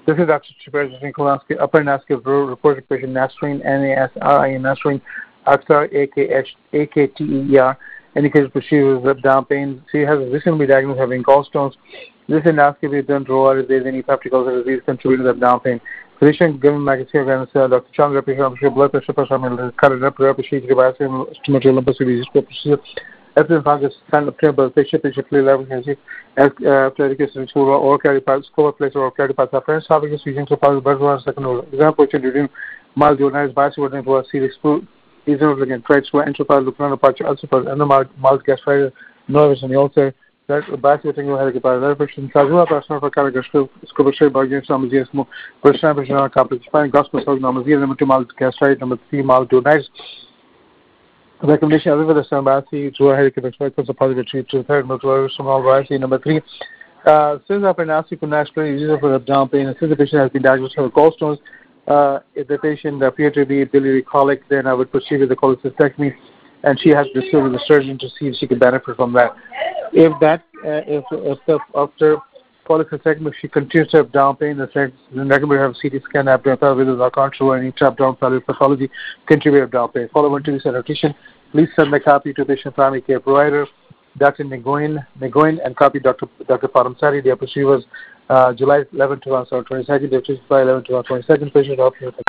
This is Dr. Chipper Kolansky, upper NASCA reported patient Nasreen, Nasrin, Nasreen Akhtar, AKTER, indicated procedure with abdominal pain. She has recently been diagnosed having gallstones. This endoscopy done to if there is any peptic ulcer disease contributing to abdominal pain. Physician given magazine Dr. Chandra Pisha, blood pressure, cardiac procedure, stomatal Olympus procedure. After fungus, stand up table, patient level as or carry parts, cover place or carry parts of friends, having using to follow bird second order. Example, during mild durinary bicycle to a serious food, easily again, tried to enter part of the part also for mild gastritis, nervous and ulcer. That bicycle had a parallelation, Kazua personal for carrier scuba shape against some zero, personal complex, fine gospel, number 0, number 2 mild gastritis, number 3 mild durinary. Recommendation other than Sambasi to a headache expects a positive treat to third motor small variety. Number 3. Since I've been asked to naturally use for abdominal pain, and since the patient has been diagnosed with gallstones, if the patient appears to be biliary colic, then I would proceed with the cholecystectomy, and she has to discuss with the surgeon to see if she can benefit from that. If after cholecystectomy she continues to have abdominal pain, the recommend have CT scan abdominal with the control and abdominal pathology contribute abdominal pain. Follow on to this annotation. Please send the copy to patient primary care provider, Dr. Negoin, and copy Dr. Paramsari. The procedure was July 11, 2022, July 11, 2022. Patient